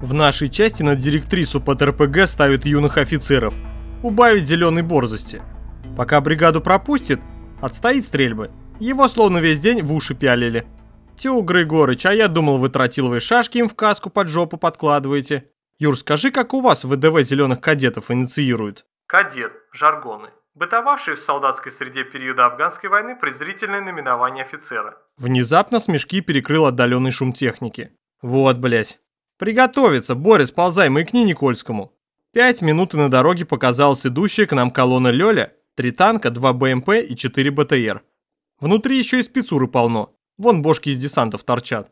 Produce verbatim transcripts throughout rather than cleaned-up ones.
В нашей части на директрису под эр пэ гэ ставят юных офицеров. Убавить зеленой борзости. Пока бригаду пропустит, отстоит стрельбы. Его словно весь день в уши пялили. Тю, Григорыч, а я думал, вы тротиловые шашки им в каску под жопу подкладываете. Юр, скажи, как у вас в вэ дэ вэ зеленых кадетов инициируют? Кадет, жаргоны. Бытовавшие в солдатской среде периода афганской войны презрительное наименование офицера. Внезапно смешки перекрыл отдаленный шум техники. Вот, блять. Приготовиться, Боря, сползай, маякни Никольскому. Пять минут и на дороге показалась идущая к нам колонна Лёля, три танка, два бэ эм пэ и четыре бэ тэ эр. Внутри еще и спецуры полно. Вон бошки из десантов торчат.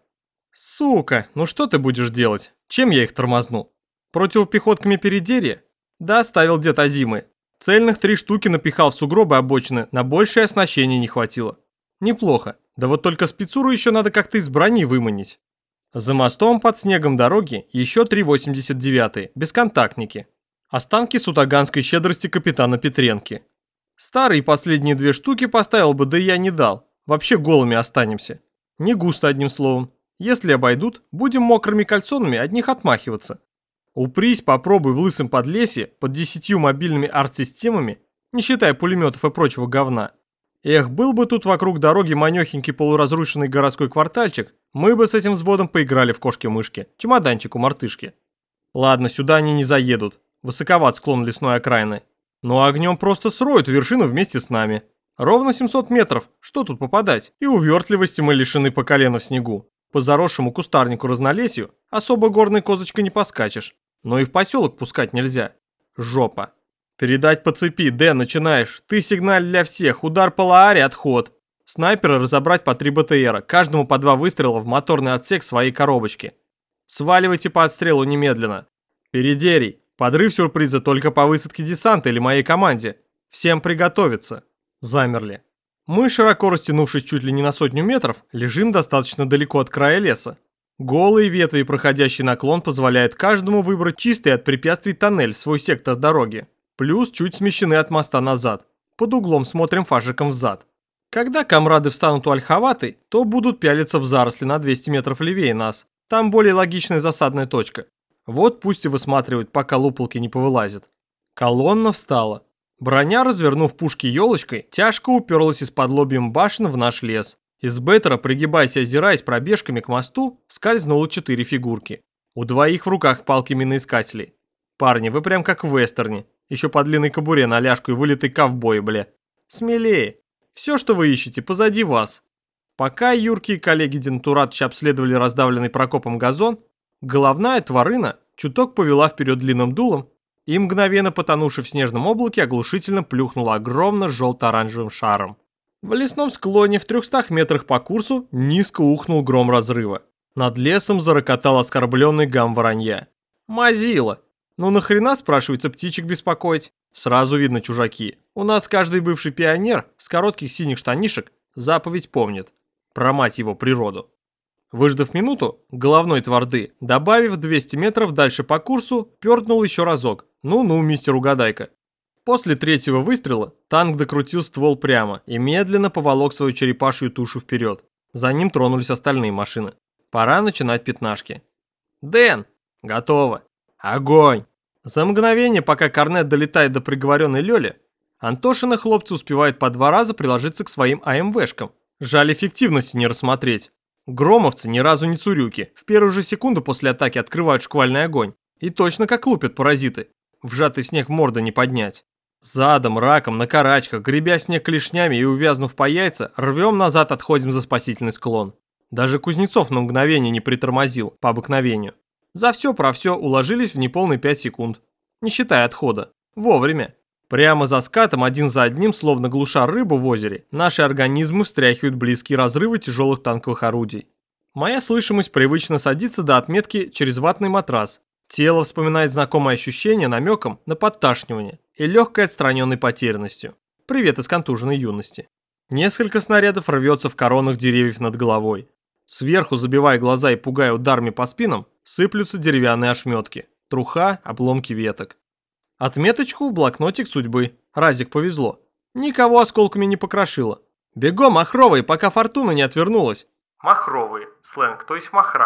Сука, ну что ты будешь делать? Чем я их тормозну? Противопехотками передерья? Да, ставил дед Азимы. Цельных три штуки напихал в сугробы обочины, на большее оснащение не хватило. Неплохо, да вот только спецуру еще надо как-то из брони выманить. За мостом под снегом дороги еще три восемьдесят девятые, бесконтактники. Останки сутаганской щедрости капитана Петренки. Старые последние две штуки поставил бы, да я не дал. Вообще голыми останемся. Не густо, одним словом. Если обойдут, будем мокрыми кальсонами от них отмахиваться. Упрись, попробуй в лысом подлесье под десятью мобильными арт-системами, не считая пулеметов и прочего говна. Эх, был бы тут вокруг дороги манёхенький полуразрушенный городской квартальчик, мы бы с этим взводом поиграли в кошки-мышки, чемоданчик у мартышки. Ладно, сюда они не заедут, высоковат склон лесной окраины. Но огнем просто сроют вершину вместе с нами. Ровно семьсот метров, что тут попадать? И увертливости мы лишены по колено в снегу. По заросшему кустарнику разнолесью особо горной козочкой не поскачешь. Но и в поселок пускать нельзя. Жопа. Передать по цепи, Дэн, начинаешь. Ты сигналь для всех, удар по Лааре, отход. Снайпера разобрать по три бэ тэ эра, каждому по два выстрела в моторный отсек своей коробочки. Сваливайте по отстрелу немедленно. Передерий, подрыв сюрприза только по высадке десанта или моей команде. Всем приготовиться. Замерли. Мы, широко растянувшись чуть ли не на сотню метров, лежим достаточно далеко от края леса. Голые ветви и проходящий наклон позволяют каждому выбрать чистый от препятствий тоннель в свой сектор дороги. Плюс чуть смещены от моста назад. Под углом смотрим фашиком взад. Когда комрады встанут у Ольховатой, то будут пялиться в заросли на двести метров левее нас. Там более логичная засадная точка. Вот пусть и высматривают, пока луполки не повылазят. Колонна встала. Броня, развернув пушки елочкой, тяжко уперлась из-под лобьем башен в наш лес. Из беттера, пригибаясь и озираясь пробежками к мосту, скользнуло четыре фигурки. У двоих в руках палки миноискателей. Парни, вы прям как в вестерне. Еще по длинной кобуре на ляжку и вылитый ковбой, бля. Смелее. Все, что вы ищете, позади вас. Пока Юрки и коллеги Денатуратыча обследовали раздавленный Прокопом газон, головная тварына чуток повела вперед длинным дулом и, мгновенно потонувши в снежном облаке, оглушительно плюхнула огромно желто-оранжевым шаром. В лесном склоне в трехстах метрах по курсу низко ухнул гром разрыва. Над лесом зарокотал оскорбленный гам воронья. Мазила. Ну нахрена, спрашивается, птичек беспокоить? Сразу видно чужаки. У нас каждый бывший пионер с коротких синих штанишек заповедь помнит. Про мать его природу. Выждав минуту, головной тварды, добавив двести метров дальше по курсу, пернул еще разок. Ну-ну, мистер Угадайка. После третьего выстрела танк докрутил ствол прямо и медленно поволок свою черепашью тушу вперед. За ним тронулись остальные машины. Пора начинать пятнашки. Дэн! Готово. Огонь! За мгновение, пока корнет долетает до приговоренной Лёли, Антошины хлопцы успевают по два раза приложиться к своим а эм вэ-шкам. Жаль, эффективности не рассмотреть. Громовцы ни разу не цурюки. В первую же секунду после атаки открывают шквальный огонь. И точно как лупят паразиты. Вжатый снег морда не поднять. Задом, раком, на карачках, гребя снег клешнями и увязнув по яйца, рвем назад, отходим за спасительный склон. Даже Кузнецов на мгновение не притормозил, по обыкновению. За все про все уложились в неполные пять секунд. Не считая отхода. Вовремя. Прямо за скатом, один за одним, словно глуша рыбу в озере, наши организмы встряхивают близкие разрывы тяжелых танковых орудий. Моя слышимость привычно садится до отметки через ватный матрас. Тело вспоминает знакомое ощущение намеком на подташнивание и легкой отстраненной потерянностью. Привет из контуженной юности. Несколько снарядов рвется в коронах деревьев над головой. Сверху, забивая глаза и пугая ударами по спинам, сыплются деревянные ошметки, труха, обломки веток. Отметочку, блокнотик судьбы. Разик повезло. Никого осколками не покрошило. Бегом, махровые, пока фортуна не отвернулась. Махровые, сленг, то есть махра.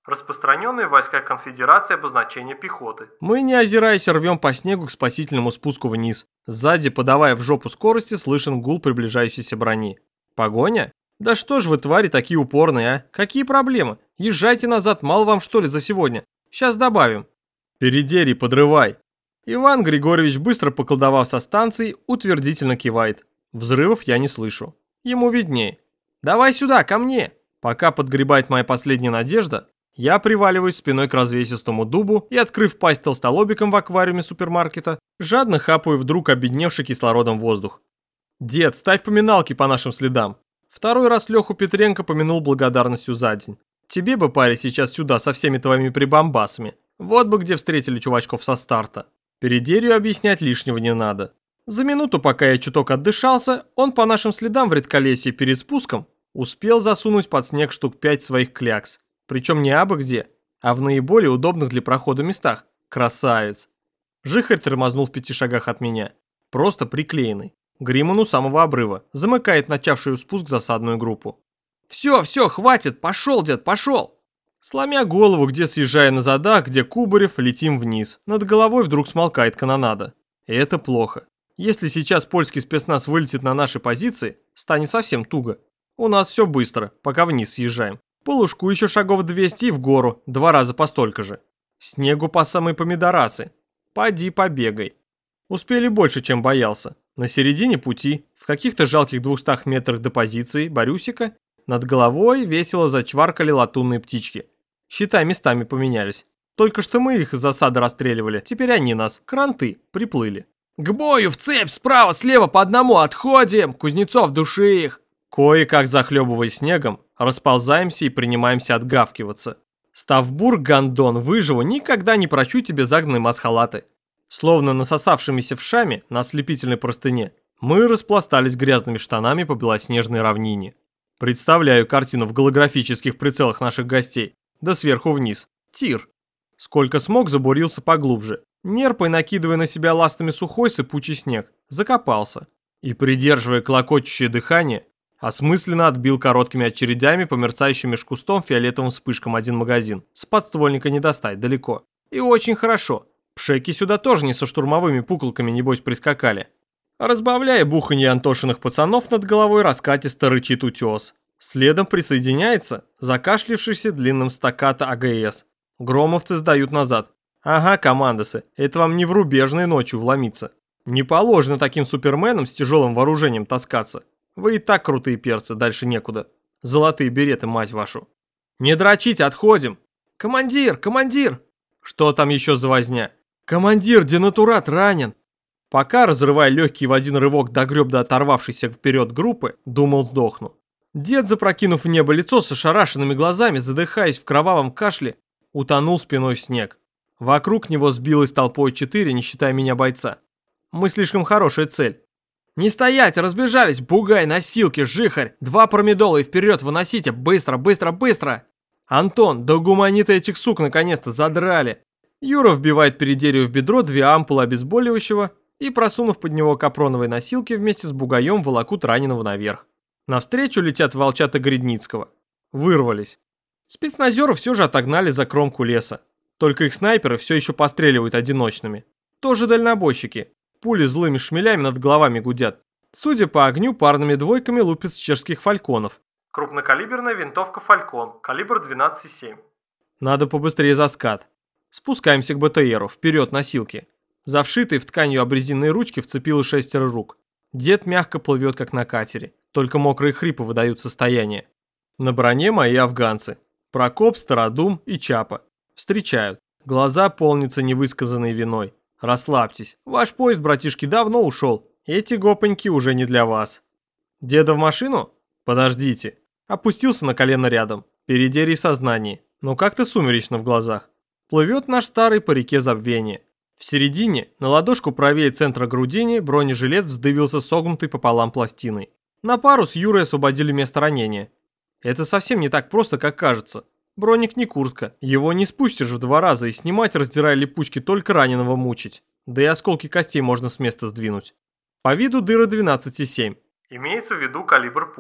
Распространенные в войсках конфедерации обозначение пехоты. Мы, не озираясь, рвем по снегу к спасительному спуску вниз. Сзади, подавая в жопу скорости, слышен гул приближающейся брони. Погоня? Да что ж вы, твари, такие упорные, а? Какие проблемы? Езжайте назад, мало вам что ли за сегодня? Сейчас добавим. Передери, подрывай. Иван Григорьевич, быстро поколдовав со станцией, утвердительно кивает. Взрывов я не слышу. Ему виднее. Давай сюда, ко мне. Пока подгребает моя последняя надежда, я приваливаюсь спиной к развесистому дубу и, открыв пасть толстолобиком в аквариуме супермаркета, жадно хапаю вдруг обедневший кислородом воздух. Дед, ставь поминалки по нашим следам. Второй раз Леху Петренко помянул благодарностью за день. Тебе бы, парень, сейчас сюда со всеми твоими прибамбасами. Вот бы где встретили чувачков со старта. Передерью объяснять лишнего не надо. За минуту, пока я чуток отдышался, он по нашим следам в редколесье перед спуском успел засунуть под снег штук пять своих клякс. Причем не абы где, а в наиболее удобных для прохода местах. Красавец. Жихарь тормознул в пяти шагах от меня. Просто приклеенный. Гримман у самого обрыва. Замыкает начавшую спуск засадную группу. «Все, все, хватит! Пошел, дед, пошел!» Сломя голову, где съезжая на задах, где Кубарев, летим вниз. Над головой вдруг смолкает канонада. И это плохо. Если сейчас польский спецназ вылетит на наши позиции, станет совсем туго. У нас все быстро, пока вниз съезжаем. По лужку еще шагов двести и в гору, два раза по столько же. Снегу по самые помидорасы. Поди побегай. Успели больше, чем боялся. На середине пути, в каких-то жалких двухстах метрах до позиции Борюсика, над головой весело зачваркали латунные птички. Считай, местами поменялись. Только что мы их из засады расстреливали, теперь они нас, кранты, приплыли. «К бою в цепь, справа, слева по одному, отходим! Кузнецов, души их!» Кое-как захлебываясь снегом, расползаемся и принимаемся отгавкиваться. Ставбург, гондон, выживу, никогда не прощу тебе загнанные масхалаты. Словно насосавшимися вшами на ослепительной простыне, мы распластались грязными штанами по белоснежной равнине. Представляю картину в голографических прицелах наших гостей, да сверху вниз. Тир. Сколько смог, забурился поглубже. Нерпой, накидывая на себя ластами сухой сыпучий снег, закопался. И, придерживая клокочущее дыхание, осмысленно отбил короткими очередями по мерцающим меж кустом фиолетовым вспышкам один магазин. С подствольника не достать, далеко. И очень хорошо. Пшеки сюда тоже не со штурмовыми пуколками, небось, прискакали. Разбавляя буханье Антошиных пацанов над головой, раскатисто рычит утес. Следом присоединяется закашлившийся длинным стаккато АГС. Громовцы сдают назад. Ага, командосы, это вам не в рубежной ночью вломиться. Не положено таким суперменам с тяжелым вооружением таскаться. Вы и так крутые перцы, дальше некуда. Золотые береты, мать вашу. Не дрочить, отходим. Командир, командир! Что там еще за возня? Командир, денатурат ранен. Пока, разрывая легкий в один рывок догреб до оторвавшейся вперед группы, думал, сдохну. Дед, запрокинув в небо лицо с ошарашенными глазами, задыхаясь в кровавом кашле, утонул спиной в снег. Вокруг него сбилось толпой четыре, не считая меня, бойца. Мы слишком хорошая цель. Не стоять, разбежались, бугай, носилки, жихарь, два промедола и вперед выносите, быстро, быстро, быстро. Антон, да гуманиты этих сук наконец-то задрали. Юра вбивает передерью в бедро две ампулы обезболивающего и, просунув под него капроновые носилки, вместе с бугаем волокут раненого наверх. Навстречу летят волчата Гридницкого. Вырвались. Спецназеров все же отогнали за кромку леса. Только их снайперы все еще постреливают одиночными. Тоже дальнобойщики. Пули злыми шмелями над головами гудят. Судя по огню, парными двойками лупят с чешских фальконов. Крупнокалиберная винтовка «Фалькон», калибр двенадцать и семь. Надо побыстрее за скат. Спускаемся к БТРу, вперед носилки. За вшитой в тканью обрезинной ручки вцепило шестеро рук. Дед мягко плывет, как на катере. Только мокрые хрипы выдают состояние. На броне мои афганцы. Прокоп, Стародум и Чапа. Встречают. Глаза полнятся невысказанной виной. Расслабьтесь. Ваш поезд, братишки, давно ушел. Эти гопоньки уже не для вас. Деда в машину? Подождите. Опустился на колено рядом. Передерий в сознании. Но как-то сумеречно в глазах. Плывет наш старый по реке забвения. В середине, на ладошку правее центра грудини, бронежилет вздыбился согнутой пополам пластиной. На пару с Юрой освободили место ранения. Это совсем не так просто, как кажется. Броник не куртка, его не спустишь в два раза и снимать, раздирая липучки, только раненого мучить. Да и осколки костей можно с места сдвинуть. По виду дыра двенадцать и семь. Имеется в виду калибр пули.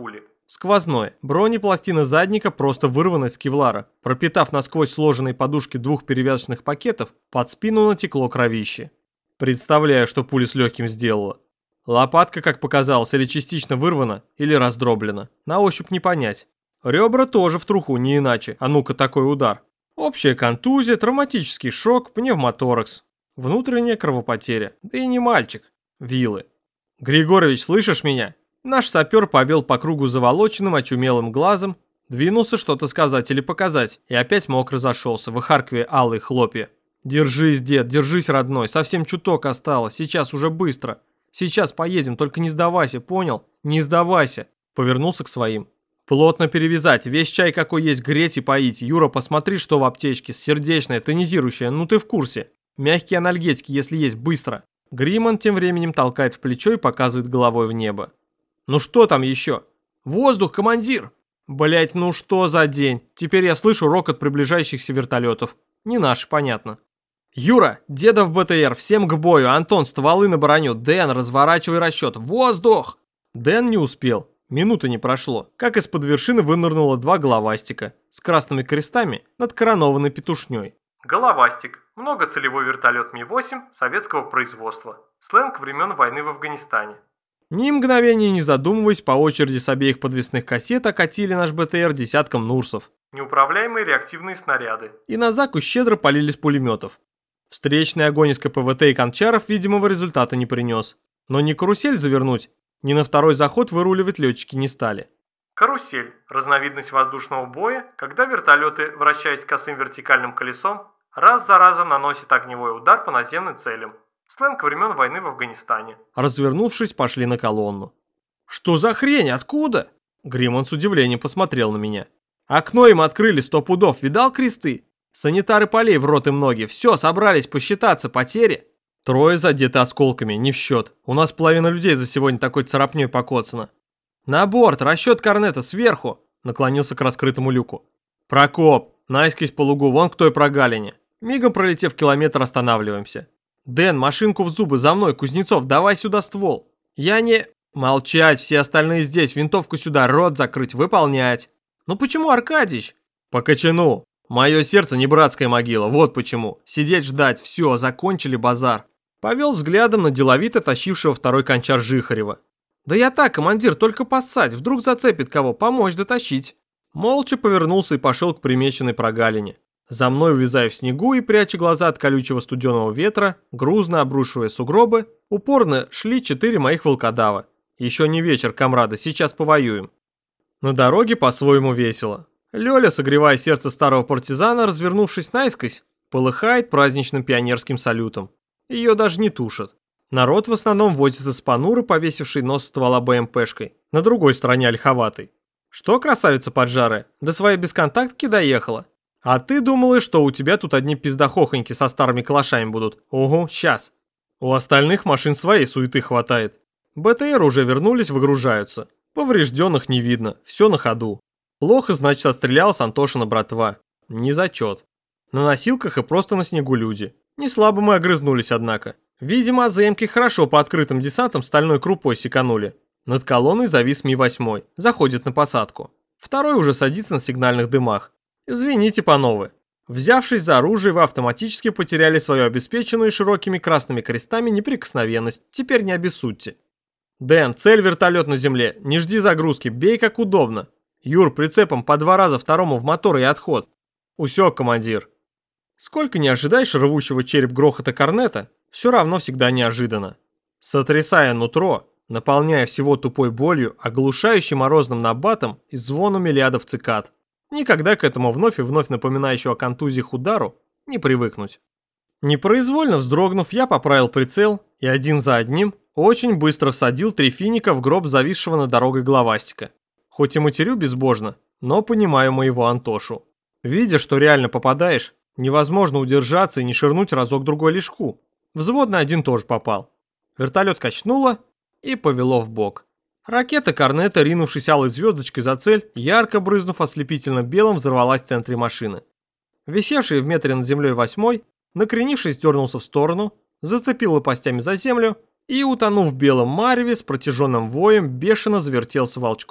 Сквозное. Бронепластина задника просто вырвана из кевлара. Пропитав насквозь сложенные подушки двух перевязочных пакетов, под спину натекло кровище. Представляю, что пуля с легким сделала. Лопатка, как показалось, или частично вырвана, или раздроблена. На ощупь не понять. Ребра тоже в труху, не иначе. А ну-ка, такой удар. Общая контузия, травматический шок, пневмоторакс. Внутренняя кровопотеря. Да и не мальчик. Вилы. Григорьевич, слышишь меня? Наш сапер повел по кругу заволоченным, очумелым глазом, двинулся что-то сказать или показать, и опять мокро разошелся, выхаркивая алые хлопья. «Держись, дед, держись, родной, совсем чуток осталось, сейчас уже быстро. Сейчас поедем, только не сдавайся, понял? Не сдавайся!» Повернулся к своим. «Плотно перевязать, весь чай какой есть греть и поить. Юра, посмотри, что в аптечке, сердечное, тонизирующее, ну ты в курсе. Мягкие анальгетики, если есть, быстро». Гриман тем временем толкает в плечо и показывает головой в небо. «Ну что там еще?» «Воздух, командир!» Блять, ну что за день? Теперь я слышу рокот приближающихся вертолетов. Не наши, понятно. «Юра, деда в БТР, всем к бою, Антон, стволы на броню, Дэн, разворачивай расчет, воздух!» Дэн не успел, минуты не прошло, как из-под вершины вынырнуло два головастика с красными крестами над коронованной петушней. Головастик. Многоцелевой вертолет Ми восемь советского производства. Сленг времен войны в Афганистане. Ни мгновения не задумываясь, по очереди с обеих подвесных кассет окатили наш БТР десятком нурсов. Неуправляемые реактивные снаряды. И на Заку щедро полили с пулеметов. Встречный огонь из ка пэ вэ тэ и кончаров видимого результата не принес. Но ни карусель завернуть, ни на второй заход выруливать летчики не стали. Карусель. Разновидность воздушного боя, когда вертолеты, вращаясь косым вертикальным колесом, раз за разом наносят огневой удар по наземным целям. Сленг времен войны в Афганистане. Развернувшись, пошли на колонну. «Что за хрень? Откуда?» Гриммон с удивлением посмотрел на меня. «Окно им открыли сто пудов, видал кресты? Санитары полей в рот и ноги. Все, собрались посчитаться, потери?» Трое задеты осколками, не в счет. У нас половина людей за сегодня такой царапней покоцана. «На борт, расчет корнета, сверху!» Наклонился к раскрытому люку. «Прокоп, наискось по лугу, вон к той прогалине. Мигом пролетев километр, останавливаемся. Дэн, машинку в зубы, за мной, Кузнецов, давай сюда ствол. Я не... Молчать, все остальные здесь, винтовку сюда, рот закрыть, выполнять. Ну почему, Аркадьич? По кочану. Мое сердце не братская могила, вот почему. Сидеть ждать, все, закончили базар. Повел взглядом на деловито тащившего второй кончар Жихарева. Да я так, командир, только поссать, вдруг зацепит кого, помочь дотащить. Молча повернулся и пошел к примеченной прогалине. За мной, увязая в снегу и пряча глаза от колючего студеного ветра, грузно обрушивая сугробы, упорно шли четыре моих волкодава. Еще не вечер, комрады, сейчас повоюем. На дороге по-своему весело. Лёля, согревая сердце старого партизана, развернувшись наискось, полыхает праздничным пионерским салютом. Ее даже не тушат. Народ в основном возится с понуро, повесивший нос ствола бэ эм пэшкой, на другой стороне ольховатой. Что, красавица поджарая, до своей бесконтактки доехала? А ты думала, что у тебя тут одни пиздохохоньки со старыми калашами будут? Угу, сейчас. У остальных машин своей суеты хватает. БТР уже вернулись, выгружаются. Поврежденных не видно, все на ходу. Плохо, значит, отстрелялась Антошина братва. Не зачет. На носилках и просто на снегу люди. Не слабо мы огрызнулись, однако. Видимо, АЗМки хорошо по открытым десантам стальной крупой секанули. Над колонной завис Ми восемь, заходит на посадку. Второй уже садится на сигнальных дымах. Извините, панове. Взявшись за оружие, вы автоматически потеряли свою обеспеченную широкими красными крестами неприкосновенность. Теперь не обессудьте. Дэн, цель вертолет на земле. Не жди загрузки, бей как удобно. Юр, прицепом по два раза второму в мотор и отход. Усек, командир. Сколько не ожидаешь рвущего череп грохота корнета, все равно всегда неожиданно. Сотрясая нутро, наполняя всего тупой болью, оглушающим морозным набатом и звоном миллиардов цикад. Никогда к этому вновь и вновь напоминающему о контузиях удару не привыкнуть. Непроизвольно вздрогнув, я поправил прицел и один за одним очень быстро всадил три финика в гроб зависшего над дорогой головастика. Хоть и матерю безбожно, но понимаю моего Антошу. Видя, что реально попадаешь, невозможно удержаться и не ширнуть разок-другой лишку. Взводный один тоже попал. Вертолет качнуло и повело в бок. Ракета корнета, ринувшись алой звездочкой за цель, ярко брызнув ослепительно белым, взорвалась в центре машины. Висевший в метре над землей восьмой, накренившись, дернулся в сторону, зацепил лопастями за землю и, утонув в белом мареве, с протяженным воем бешено завертелся волчком.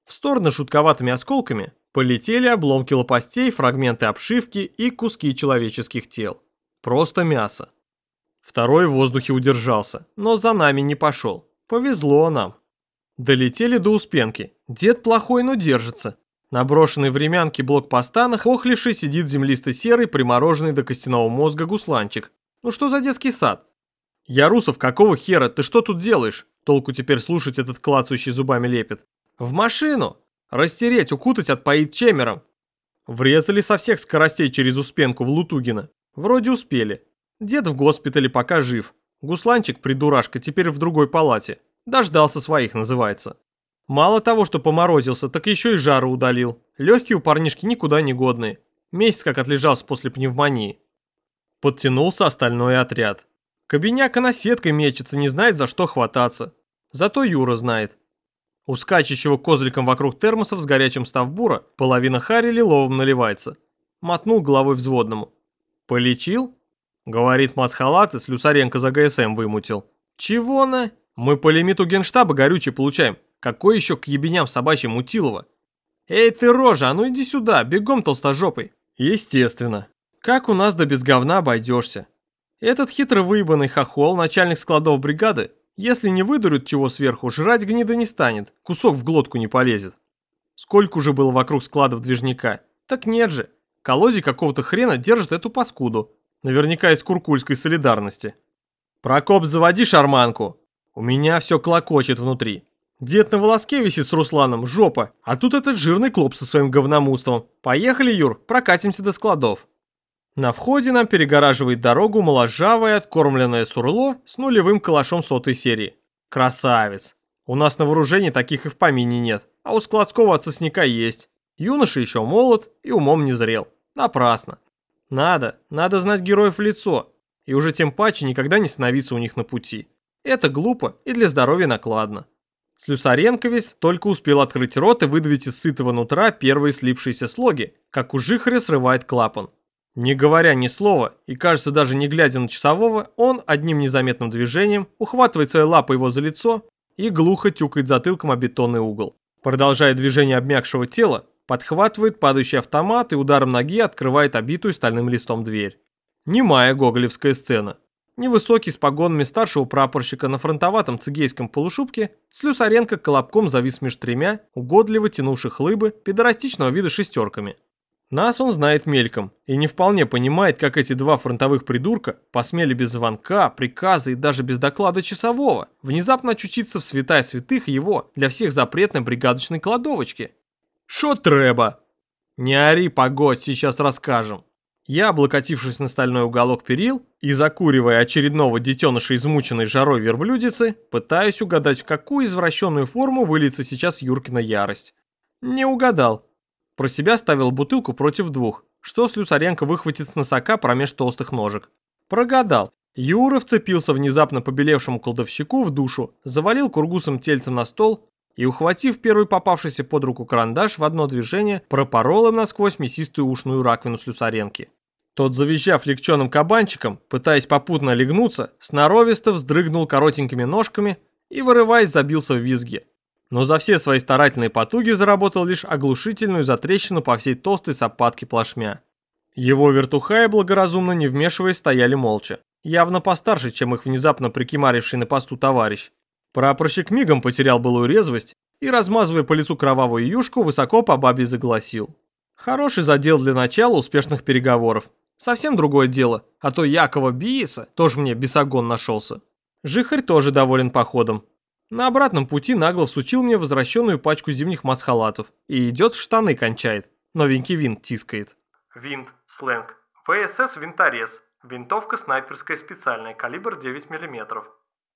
В стороны шутковатыми осколками полетели обломки лопастей, фрагменты обшивки и куски человеческих тел. Просто мясо. Второй в воздухе удержался, но за нами не пошел. Повезло нам. Долетели до Успенки. Дед плохой, но держится. На брошенной времянке блокпоста нахохливший сидит землисто-серый, примороженный до костяного мозга гусланчик. Ну что за детский сад? Ярусов, какого хера? Ты что тут делаешь? Толку теперь слушать этот клацающий зубами лепет. В машину! Растереть, укутать, отпоить чемером. Врезали со всех скоростей через Успенку в Лутугино. Вроде успели. Дед в госпитале пока жив. Гусланчик, придурашка, теперь в другой палате. Дождался своих, называется. Мало того, что поморозился, так еще и жару удалил. Легкие у парнишки никуда не годные. Месяц как отлежался после пневмонии. Подтянулся остальной отряд. Кабиняка на сеткой мечется, не знает, за что хвататься. Зато Юра знает. У скачущего козликом вокруг термосов с горячим ставбура половина хари лиловым наливается. Мотнул головой взводному. «Полечил?» Говорит, масхалат и Слюсаренко за ГСМ вымутил. «Чего на? Мы по лимиту генштаба горючий получаем. Какой еще к ебеням собачьим Мутилова? Эй ты, рожа, а ну иди сюда, бегом толстожопый». Естественно. Как у нас да без говна обойдешься. Этот хитро выебанный хохол, начальник складов бригады, если не выдурят чего сверху, жрать гнида не станет, кусок в глотку не полезет. Сколько уже было вокруг складов движняка? Так нет же. Колоде какого-то хрена держит эту паскуду. Наверняка из куркульской солидарности. «Прокоп, заводи шарманку!» У меня все клокочет внутри. Дед на волоске висит с Русланом, жопа, а тут этот жирный клоп со своим говномуством. Поехали, Юр, прокатимся до складов. На входе нам перегораживает дорогу моложавое откормленное сурло с нулевым калашом сотой серии. Красавец. У нас на вооружении таких и в помине нет, а у складского от сосняка есть. Юноша еще молод и умом не зрел. Напрасно. Надо, надо знать героев в лицо, и уже тем паче никогда не становиться у них на пути. Это глупо и для здоровья накладно. Слюсаренко весь только успел открыть рот и выдавить из сытого нутра первые слипшиеся слоги, как у жихаря срывает клапан. Не говоря ни слова и, кажется, даже не глядя на часового, он одним незаметным движением ухватывает своей лапой его за лицо и глухо тюкает затылком о бетонный угол. Продолжая движение обмякшего тела, подхватывает падающий автомат и ударом ноги открывает обитую стальным листом дверь. Немая гоголевская сцена. Невысокий с погонами старшего прапорщика на фронтоватом цигейском полушубке, Слюсаренко колобком завис меж тремя, угодливо тянувших лыбы, педорастичного вида шестерками. Нас он знает мельком и не вполне понимает, как эти два фронтовых придурка посмели без звонка, приказа и даже без доклада часового внезапно очутиться в святая святых его для всех запретной бригадочной кладовочки. «Шо треба?» «Не ори, погодь, сейчас расскажем». Я, облокотившись на стальной уголок перил и закуривая очередного детеныша измученной жарой верблюдицы, пытаюсь угадать, в какую извращенную форму выльется сейчас Юркина ярость. Не угадал. Про себя ставил бутылку против двух, что Слюсаренко выхватит с носака промеж толстых ножек. Прогадал. Юра вцепился внезапно побелевшему кладовщику в душу, завалил кургусом тельцем на стол и, ухватив первый попавшийся под руку карандаш, в одно движение пропорол им насквозь мясистую ушную раковину Слюсаренки. Тот, завизжав легченым кабанчиком, пытаясь попутно легнуться, сноровисто вздрыгнул коротенькими ножками и, вырываясь, забился в визге. Но за все свои старательные потуги заработал лишь оглушительную затрещину по всей толстой сапатке плашмя. Его вертухаи, благоразумно не вмешиваясь, стояли молча, явно постарше, чем их внезапно прикимаривший на посту товарищ. Прапорщик мигом потерял былую резвость и, размазывая по лицу кровавую юшку, высоко по бабе загласил. Хороший задел для начала успешных переговоров. Совсем другое дело, а то Якова Биеса тоже мне бесогон нашелся. Жихарь тоже доволен походом. На обратном пути нагло всучил мне возвращенную пачку зимних масхалатов и идет в штаны кончает, новенький винт тискает. Винт, сленг. ВСС «Винторез». Винтовка снайперская специальная, калибр девять миллиметров.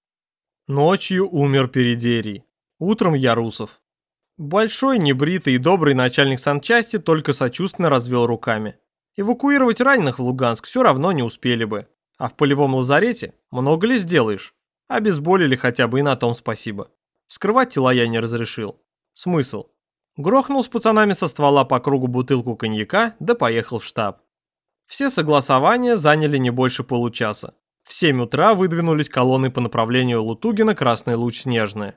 Ночью умер Передерий. Утром Ярусов. Большой, небритый и добрый начальник санчасти только сочувственно развел руками. Эвакуировать раненых в Луганск все равно не успели бы. А в полевом лазарете много ли сделаешь? Обезболили хотя бы, и на том спасибо. Вскрывать тела я не разрешил. Смысл? Грохнул с пацанами со ствола по кругу бутылку коньяка, да поехал в штаб. Все согласования заняли не больше получаса. В семь утра выдвинулись колонны по направлению Лутугина, Красный Луч, Снежная.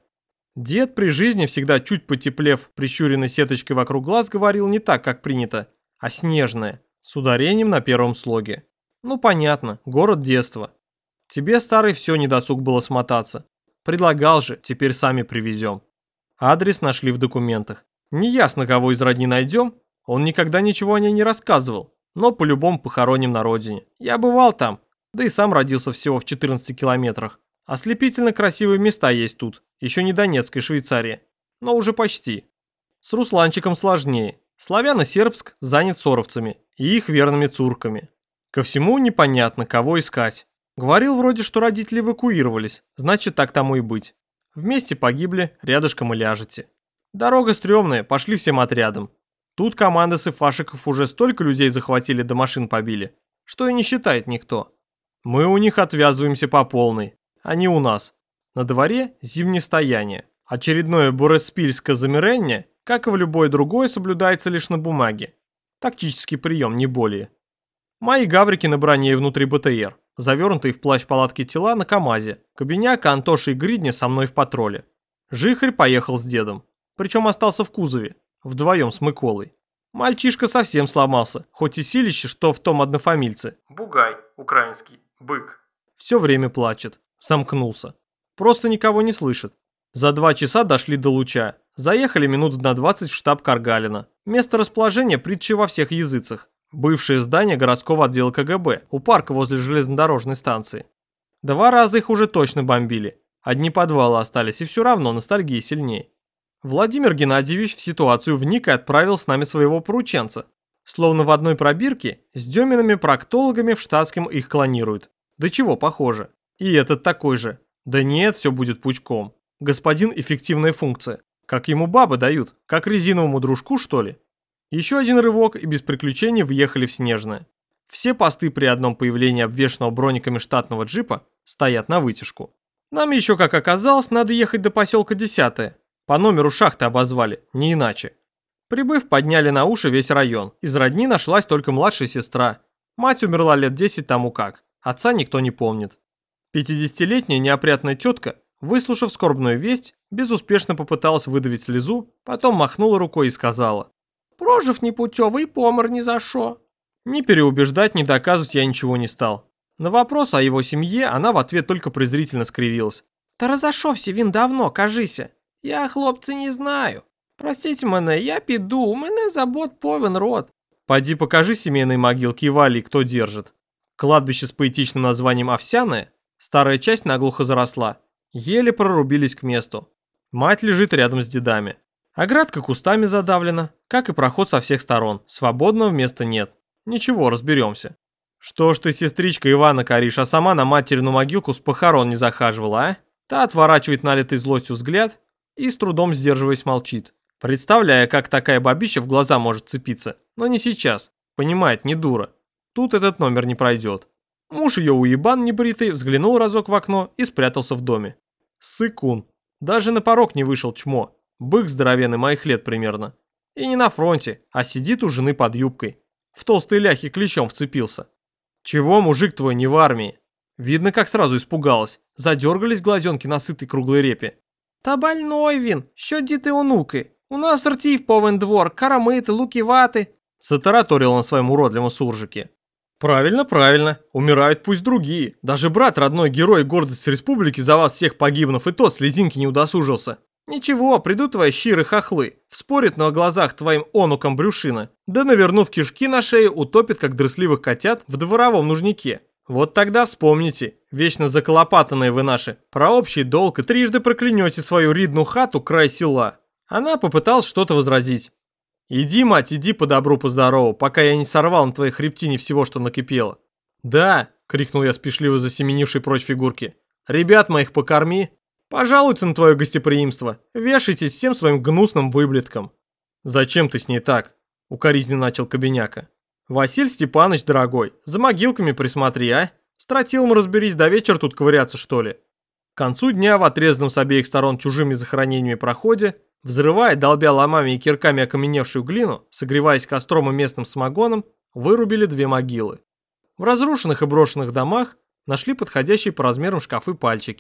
Дед при жизни, всегда чуть потеплев прищуренной сеточкой вокруг глаз, говорил не так, как принято, а снежное, с ударением на первом слоге. Ну понятно, город детства. Тебе, старый, все недосуг было смотаться. Предлагал же, теперь сами привезем. Адрес нашли в документах. Неясно, кого из родни найдем, он никогда ничего о ней не рассказывал, но по-любому похороним на родине. Я бывал там, да и сам родился всего в четырнадцати километрах. Ослепительно красивые места есть тут, еще не Донецкая Швейцария, но уже почти. С Русланчиком сложнее. Славяно-сербск занят соровцами и их верными цурками. Ко всему непонятно, кого искать. Говорил вроде, что родители эвакуировались, значит так тому и быть. Вместе погибли, рядышком и ляжете. Дорога стрёмная, пошли всем отрядом. Тут командосы фашиков уже столько людей захватили да машин побили, что и не считает никто. Мы у них отвязываемся по полной, они у нас. На дворе зимнее стояние. Очередное буреспильское замирение, как и в любое другое, соблюдается лишь на бумаге. Тактический прием, не более. Мои гаврики на броне и внутри БТР, завернутые в плащ палатки тела на КамАЗе. Кобеняка, Антоша и Гридня со мной в патруле. Жихарь поехал с дедом, причем остался в кузове, вдвоем с Миколой. Мальчишка совсем сломался, хоть и силище, что в том однофамильце. Бугай, украинский, бык. Все время плачет, замкнулся. Просто никого не слышит. За два часа дошли до Луча. Заехали минут на двадцать в штаб Каргалина. Место расположения притчи во всех языцах. Бывшее здание городского отдела КГБ, у парка возле железнодорожной станции. Два раза их уже точно бомбили. Одни подвалы остались, и все равно ностальгия сильнее. Владимир Геннадьевич в ситуацию вник и отправил с нами своего порученца. Словно в одной пробирке с Демиными проктологами в штатском их клонируют. Да чего похоже. И этот такой же. Да нет, все будет пучком. Господин эффективная функция. Как ему бабы дают, как резиновому дружку, что ли? Еще один рывок, и без приключений въехали в Снежное. Все посты при одном появлении обвешанного брониками штатного джипа стоят на вытяжку. Нам еще, как оказалось, надо ехать до поселка Десятое. По номеру шахты обозвали, не иначе. Прибыв, подняли на уши весь район. Из родни нашлась только младшая сестра. Мать умерла лет десять тому как. Отца никто не помнит. Пятидесятилетняя неопрятная тетка, выслушав скорбную весть, безуспешно попыталась выдавить слезу, потом махнула рукой и сказала: «Прожив непутевый, помер ни за шо». Ни переубеждать, ни доказывать я ничего не стал. На вопрос о его семье она в ответ только презрительно скривилась. «Та разошовся він давно, кажися. Я, хлопцы, не знаю. Простите мене, я піду, у мене забот повен рот». Пойди покажи семейные могилки и вали, кто держит. Кладбище с поэтичным названием Овсяное, старая часть наглухо заросла. Еле прорубились к месту. Мать лежит рядом с дедами. Оградка кустами задавлена, как и проход со всех сторон. Свободного места нет. Ничего, разберемся. Что ж ты, сестричка, Ивана коришь, а сама на материну могилку с похорон не захаживала, а? Та отворачивает налитый злостью взгляд и с трудом сдерживаясь молчит. Представляя, как такая бабища в глаза может цепиться. Но не сейчас. Понимает, не дура. Тут этот номер не пройдет. Муж ее уебан небритый взглянул разок в окно и спрятался в доме. Сыкун. Даже на порог не вышел, чмо. Бык здоровенный, моих лет примерно. И не на фронте, а сидит у жены под юбкой. В толстой ляхе клещом вцепился. Чего мужик твой не в армии? Видно, как сразу испугалась. Задергались глазенки на сытой круглой репе. Та больной він, що діти онуки. У нас ртів повен двор, карамити, луки-ваты. Затараторил на своем уродливом суржике. Правильно, правильно. Умирают пусть другие. Даже брат, родной герой, гордость республики, за вас всех погибнув, и тот слезинки не удосужился. Ничего, придут твои щиры хохлы, вспорят на глазах твоим онукам брюшина, да навернув кишки на шее, утопят, как дрысливых котят, в дворовом нужнике. Вот тогда вспомните, вечно заколопатанные вы наши, про общий долг и трижды проклянете свою ридну хату край села. Она попыталась что-то возразить. Иди, мать, иди по добру, по здорову, пока я не сорвал на твоей хребтине всего, что накипело. Да, крикнул я спешливо засеменившей прочь фигурки. Ребят моих покорми. Пожалуйте на твое гостеприимство, вешайтесь всем своим гнусным выблетком. Зачем ты с ней так? Укоризненно начал Кобеняка. Василь Степанович, дорогой, за могилками присмотри, а? С тротилом разберись, до вечера тут ковыряться, что ли? К концу дня в отрезанном с обеих сторон чужими захоронениями проходе, взрывая, долбя ломами и кирками окаменевшую глину, согреваясь костром и местным самогоном, вырубили две могилы. В разрушенных и брошенных домах нашли подходящие по размерам шкафы пальчики.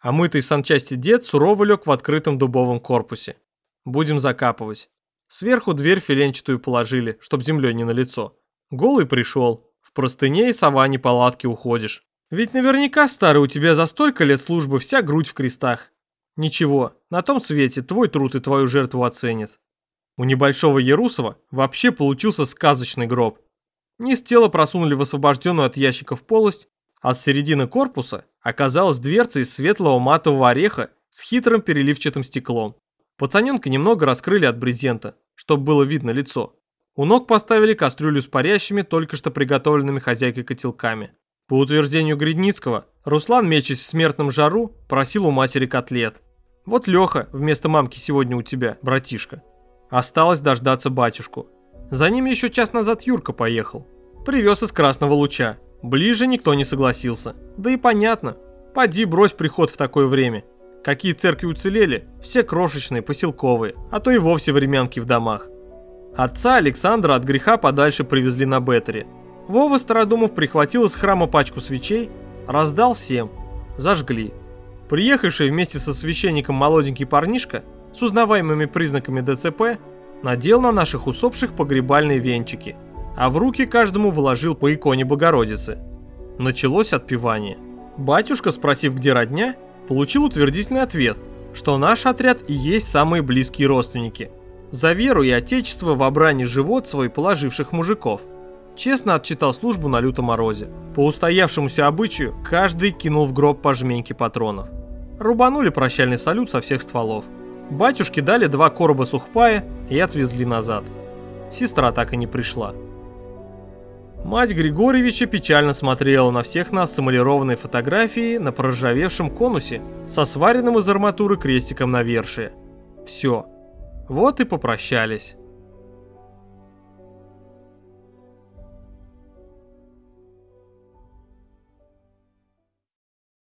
А мытый санчасти дед сурово лег в открытом дубовом корпусе. Будем закапывать. Сверху дверь филенчатую положили, чтоб землей не налицо. Голый пришел. В простыне и саванне палатки уходишь. Ведь наверняка, старый, у тебя за столько лет службы вся грудь в крестах. Ничего, на том свете твой труд и твою жертву оценят. У небольшого Ярусова вообще получился сказочный гроб. Низ тела просунули в освобожденную от ящиков полость, а с середины корпуса оказалась дверца из светлого матового ореха с хитрым переливчатым стеклом. Пацаненка немного раскрыли от брезента, чтобы было видно лицо. У ног поставили кастрюлю с парящими, только что приготовленными хозяйкой котелками. По утверждению Гридницкого, Руслан, мечась в смертном жару, просил у матери котлет. Вот Леха вместо мамки сегодня у тебя, братишка. Осталось дождаться батюшку. За ними еще час назад Юрка поехал. Привез из Красного Луча. Ближе никто не согласился. Да и понятно. Поди брось приход в такое время. Какие церкви уцелели, все крошечные, поселковые, а то и вовсе времянки в домах. Отца Александра от греха подальше привезли на Беттере. Вова Стародумов прихватил из храма пачку свечей, раздал всем. Зажгли. Приехавший вместе со священником молоденький парнишка с узнаваемыми признаками ДЦП надел на наших усопших погребальные венчики, а в руки каждому вложил по иконе Богородицы. Началось отпевание. Батюшка, спросив, где родня, получил утвердительный ответ, что наш отряд и есть самые близкие родственники. За веру и отечество в обране живот свой положивших мужиков. Честно отчитал службу на лютом морозе. По устоявшемуся обычаю, каждый кинул в гроб по жменьке патронов. Рубанули прощальный салют со всех стволов. Батюшке дали два короба сухпая и отвезли назад. Сестра так и не пришла. Мать Григорьевича печально смотрела на всех нас с эмалированной фотографией на проржавевшем конусе со сваренным из арматуры крестиком навершие. Все. Вот и попрощались.